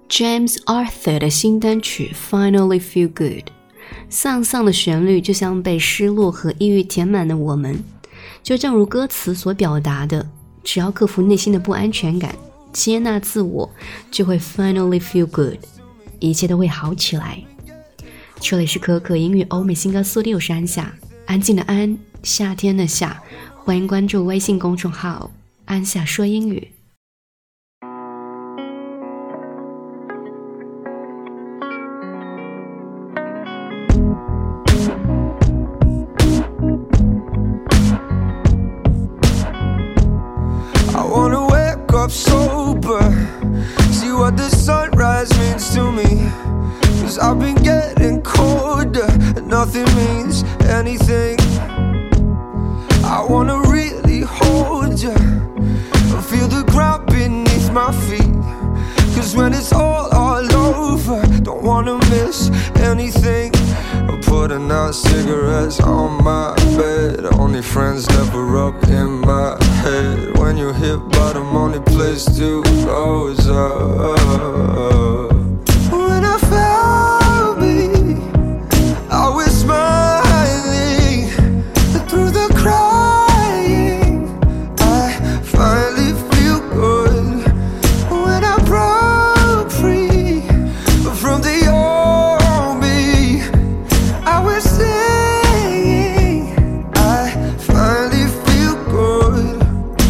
James Arthur 的新单曲 Finally Feel Good， 丧丧的旋律就像被失落和抑郁填满的我们，就正如歌词所表达的，只要克服内心的不安全感，接纳自我，就会 Finally Feel Good， 一切都会好起来。这里是可可英语欧美新歌速递，我是安夏，安静的安，夏天的夏，欢迎关注微信公众号安夏说英语。 Sober, see what the sunrise means to me. 'Cause I've been getting colder, and nothing means anything. I wanna really hold you, feel the ground beneath my feet. 'Cause when it's all over, don't wanna miss anything. I'm putting out cigarettes on my bed. Only friends never up in my head. When you hit bottom, only place to go is up. When I found me, I was smiling through the crying. I finally feel good. When I broke free from the old me, I was singing. I finally feel good.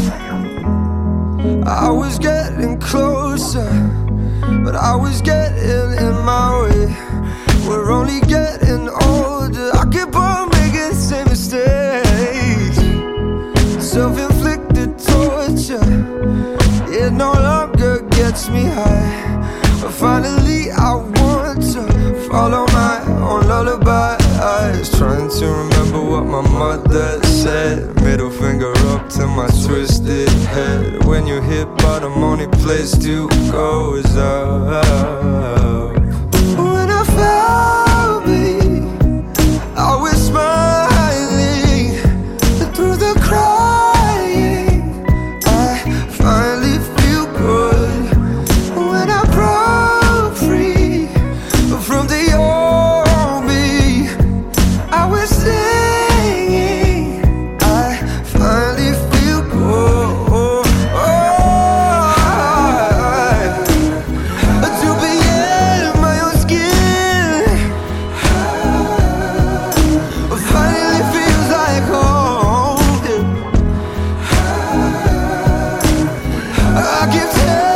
I was getting closer, but I was getting in my way. We're only getting older. I keep on making the same mistakes. Self-inflicted torture, it no longer gets me high. But finally I want to follow my own lullaby. I was trying to remember what my mother said. Middle finger up to my twisted head. When you hit bottom, only place to go is up. When I found me, I was smiling through the crying. I finally feel good. When I broke free from the old me, I was singing. I finally feel good. To be in my own skin, finally feels like home. I can tell